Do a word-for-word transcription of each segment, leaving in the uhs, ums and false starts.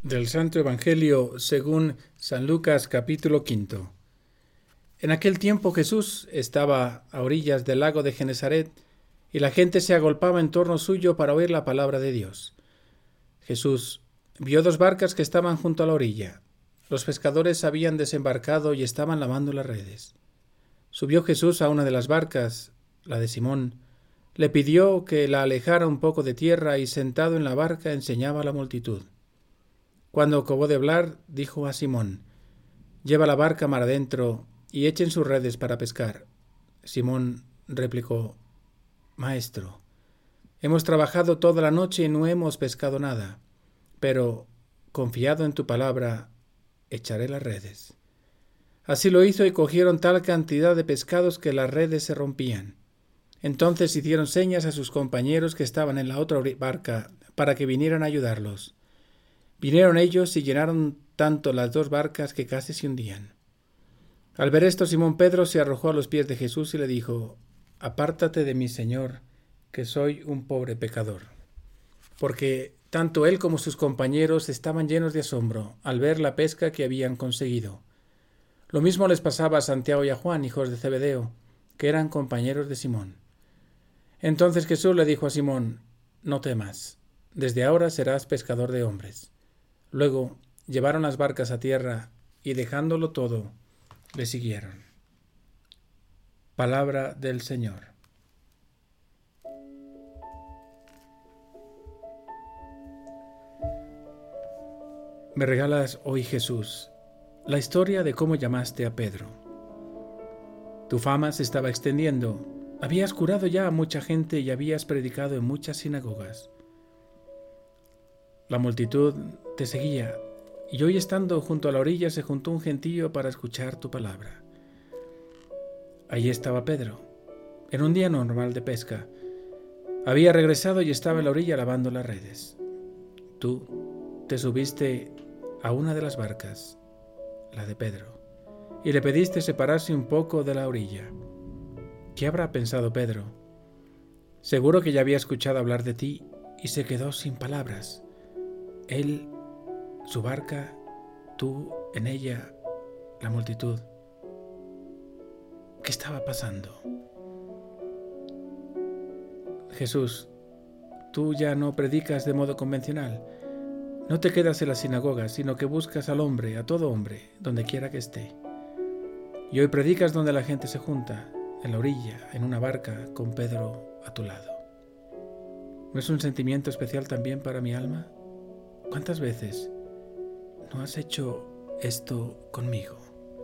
Del Santo Evangelio según San Lucas, capítulo quinto. En aquel tiempo Jesús estaba a orillas del lago de Genesaret y la gente se agolpaba en torno suyo para oír la palabra de Dios. Jesús vio dos barcas que estaban junto a la orilla. Los pescadores habían desembarcado y estaban lavando las redes. Subió Jesús a una de las barcas, la de Simón, le pidió que la alejara un poco de tierra y sentado en la barca enseñaba a la multitud. Cuando acabó de hablar, dijo a Simón: «Lleva la barca mar adentro y echen sus redes para pescar». Simón replicó: «Maestro, hemos trabajado toda la noche y no hemos pescado nada, pero, confiado en tu palabra, echaré las redes». Así lo hizo y cogieron tal cantidad de pescados que las redes se rompían. Entonces hicieron señas a sus compañeros que estaban en la otra barca para que vinieran a ayudarlos. Vinieron ellos y llenaron tanto las dos barcas que casi se hundían. Al ver esto, Simón Pedro se arrojó a los pies de Jesús y le dijo: «Apártate de mí, Señor, que soy un pobre pecador». Porque tanto él como sus compañeros estaban llenos de asombro al ver la pesca que habían conseguido. Lo mismo les pasaba a Santiago y a Juan, hijos de Zebedeo, que eran compañeros de Simón. Entonces Jesús le dijo a Simón: «No temas, desde ahora serás pescador de hombres». Luego llevaron las barcas a tierra y, dejándolo todo, le siguieron. Palabra del Señor. Me regalas hoy, Jesús, la historia de cómo llamaste a Pedro. Tu fama se estaba extendiendo, habías curado ya a mucha gente y habías predicado en muchas sinagogas. La multitud te seguía, y hoy, estando junto a la orilla, se juntó un gentío para escuchar tu palabra. Allí estaba Pedro, en un día normal de pesca. Había regresado y estaba en la orilla lavando las redes. Tú te subiste a una de las barcas, la de Pedro, y le pediste separarse un poco de la orilla. ¿Qué habrá pensado Pedro? Seguro que ya había escuchado hablar de ti y se quedó sin palabras. Él, su barca, tú en ella, la multitud. ¿Qué estaba pasando? Jesús, tú ya no predicas de modo convencional. No te quedas en las sinagogas, sino que buscas al hombre, a todo hombre, donde quiera que esté. Y hoy predicas donde la gente se junta, en la orilla, en una barca, con Pedro a tu lado. ¿No es un sentimiento especial también para mi alma? ¿Cuántas veces no has hecho esto conmigo?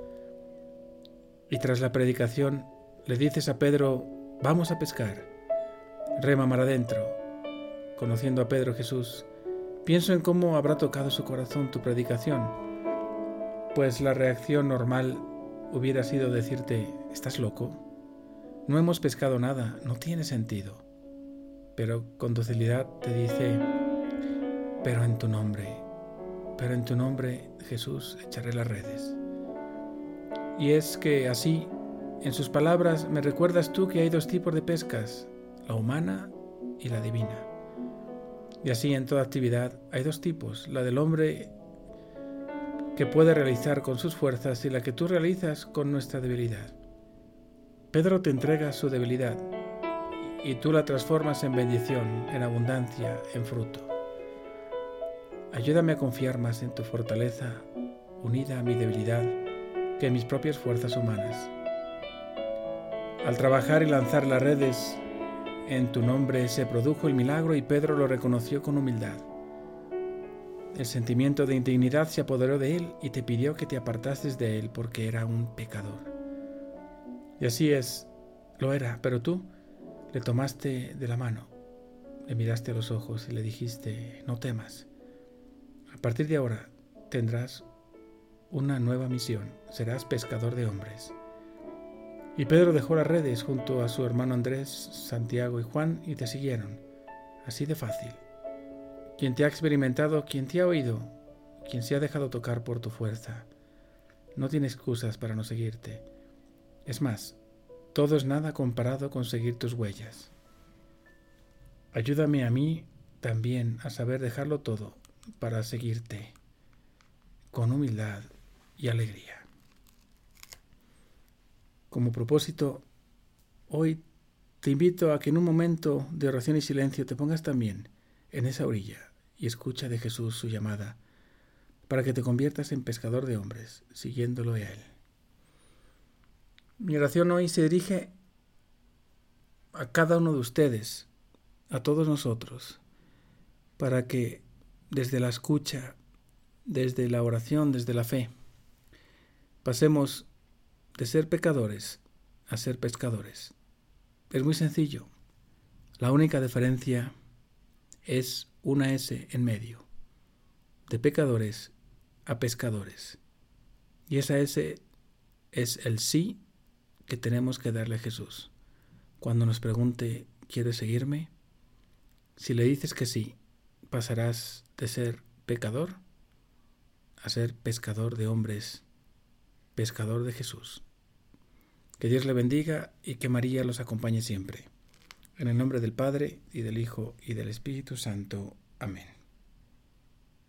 Y tras la predicación le dices a Pedro: «Vamos a pescar, rema mar adentro». Conociendo a Pedro, Jesús, pienso en cómo habrá tocado su corazón tu predicación, pues la reacción normal hubiera sido decirte: «¿Estás loco? No hemos pescado nada, no tiene sentido». Pero con docilidad te dice: «Pero en tu nombre, pero en tu nombre, Jesús, echaré las redes». Y es que así, en sus palabras, me recuerdas tú que hay dos tipos de pescas, la humana y la divina. Y así en toda actividad hay dos tipos, la del hombre que puede realizar con sus fuerzas y la que tú realizas con nuestra debilidad. Pedro te entrega su debilidad y tú la transformas en bendición, en abundancia, en fruto. Ayúdame a confiar más en tu fortaleza, unida a mi debilidad, que en mis propias fuerzas humanas. Al trabajar y lanzar las redes, en tu nombre se produjo el milagro y Pedro lo reconoció con humildad. El sentimiento de indignidad se apoderó de él y te pidió que te apartases de él porque era un pecador. Y así es, lo era, pero tú le tomaste de la mano, le miraste a los ojos y le dijiste: «No temas. A partir de ahora tendrás una nueva misión, serás pescador de hombres». Y Pedro dejó las redes junto a su hermano Andrés, Santiago y Juan y te siguieron, así de fácil. Quien te ha experimentado, quien te ha oído, quien se ha dejado tocar por tu fuerza, no tiene excusas para no seguirte. Es más, todo es nada comparado con seguir tus huellas. Ayúdame a mí también a saber dejarlo todo para seguirte. con humildad y alegría. Como propósito, hoy te invito a que en un momento de oración y silencio te pongas también en esa orilla y escucha de Jesús su llamada para que te conviertas en pescador de hombres, siguiéndolo a Él. Mi oración hoy se dirige a cada uno de ustedes, a todos nosotros, para que desde la escucha, desde la oración, desde la fe, pasemos de ser pecadores a ser pescadores. Es muy sencillo. La única diferencia es una S en medio, de pecadores a pescadores. Y esa S es el sí que tenemos que darle a Jesús. Cuando nos pregunte, ¿quieres seguirme? Si le dices que sí, pasarás de ser pecador a ser pescador de hombres, pescador de Jesús. Que Dios le bendiga y que María los acompañe siempre. En el nombre del Padre, y del Hijo, y del Espíritu Santo. Amén.